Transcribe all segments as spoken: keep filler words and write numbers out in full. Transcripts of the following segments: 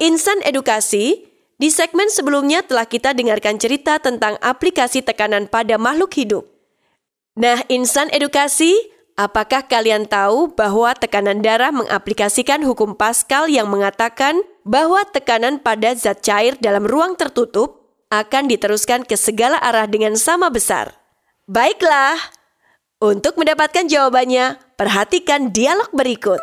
Insan Edukasi, di segmen sebelumnya telah kita dengarkan cerita tentang aplikasi tekanan pada makhluk hidup. Nah, Insan Edukasi, apakah kalian tahu bahwa tekanan darah mengaplikasikan hukum Pascal yang mengatakan bahwa tekanan pada zat cair dalam ruang tertutup akan diteruskan ke segala arah dengan sama besar? Baiklah, untuk mendapatkan jawabannya, perhatikan dialog berikut.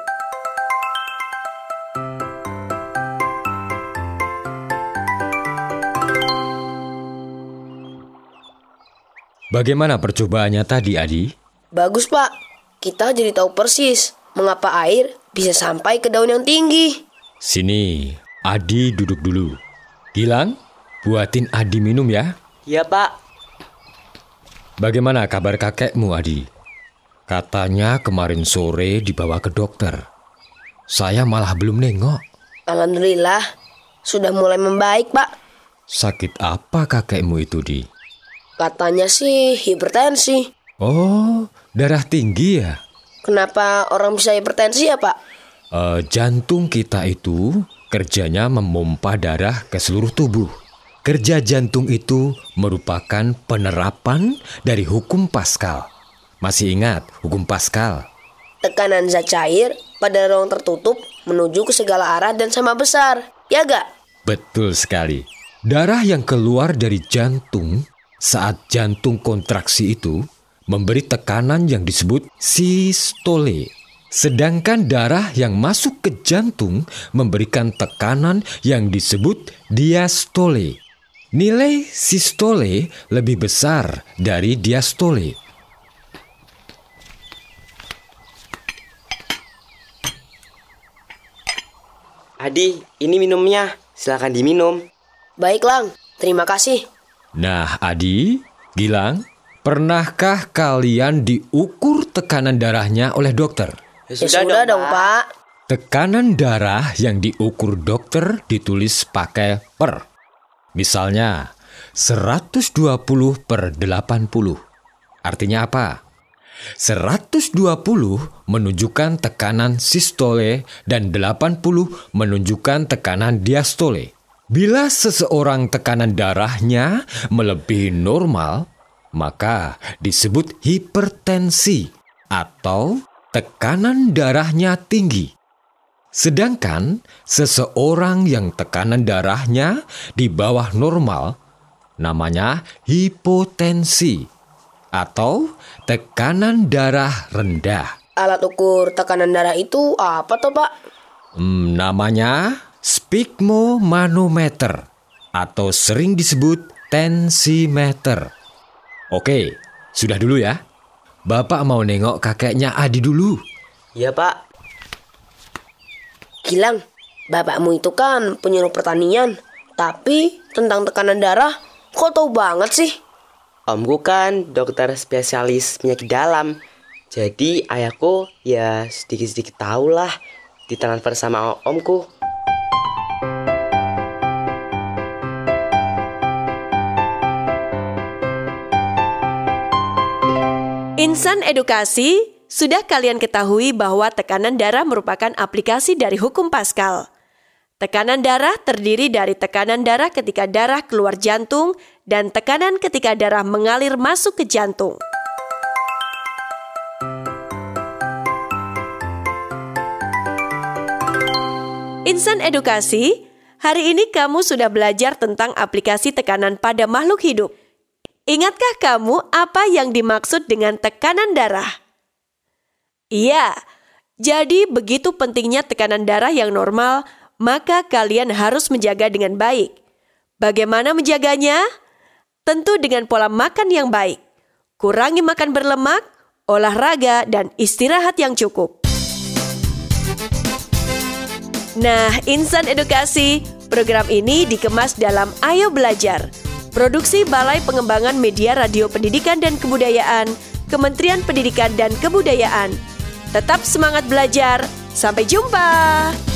Bagaimana percobaannya tadi, Adi? Bagus, Pak. Kita jadi tahu persis mengapa air bisa sampai ke daun yang tinggi. Sini, Adi duduk dulu. Gilang, buatin Adi minum ya. Iya, Pak. Bagaimana kabar kakekmu, Adi? Katanya kemarin sore dibawa ke dokter. Saya malah belum nengok. Alhamdulillah, sudah mulai membaik, Pak. Sakit apa kakekmu itu, Di? Katanya sih hipertensi. Oh, darah tinggi ya? Kenapa orang bisa hipertensi ya, Pak? Uh, jantung kita itu kerjanya memompa darah ke seluruh tubuh. Kerja jantung itu merupakan penerapan dari hukum Pascal. Masih ingat hukum Pascal? Tekanan zat cair pada ruang tertutup menuju ke segala arah dan sama besar, ya gak? Betul sekali. Darah yang keluar dari jantung saat jantung kontraksi itu memberi tekanan yang disebut sistole. Sedangkan darah yang masuk ke jantung memberikan tekanan yang disebut diastole. Nilai sistole lebih besar dari diastole. Adi, ini minumnya. Silakan diminum. Baik, Lang. Terima kasih. Nah, Adi, Gilang, pernahkah kalian diukur tekanan darahnya oleh dokter? Ya, ya sudah, sudah dong, Pak. Pak. Tekanan darah yang diukur dokter ditulis pakai per. Misalnya, seratus dua puluh per delapan puluh. Artinya apa? seratus dua puluh menunjukkan tekanan sistole dan delapan puluh menunjukkan tekanan diastole. Bila seseorang tekanan darahnya melebihi normal, maka disebut hipertensi atau tekanan darahnya tinggi. Sedangkan seseorang yang tekanan darahnya di bawah normal, namanya hipotensi atau tekanan darah rendah. Alat ukur tekanan darah itu apa toh, Pak? Hmm, namanya sphygmomanometer atau sering disebut tensimeter. Oke, sudah dulu ya. Bapak mau nengok kakeknya Adi dulu. Iya, Pak. Gilang, bapakmu itu kan penyuluh pertanian, tapi tentang tekanan darah kok tahu banget sih? Omku kan dokter spesialis penyakit dalam. Jadi ayahku ya sedikit-sedikit tahu lah, ditransfer sama omku. Insan Edukasi, sudah kalian ketahui bahwa tekanan darah merupakan aplikasi dari hukum Pascal. Tekanan darah terdiri dari tekanan darah ketika darah keluar jantung dan tekanan ketika darah mengalir masuk ke jantung. Insan Edukasi, hari ini kamu sudah belajar tentang aplikasi tekanan pada makhluk hidup. Ingatkah kamu apa yang dimaksud dengan tekanan darah? Iya, jadi begitu pentingnya tekanan darah yang normal, maka kalian harus menjaga dengan baik. Bagaimana menjaganya? Tentu dengan pola makan yang baik. Kurangi makan berlemak, olahraga, dan istirahat yang cukup. Nah, Insan Edukasi, program ini dikemas dalam Ayo Belajar. Produksi Balai Pengembangan Media Radio Pendidikan dan Kebudayaan, Kementerian Pendidikan dan Kebudayaan. Tetap semangat belajar. Sampai jumpa.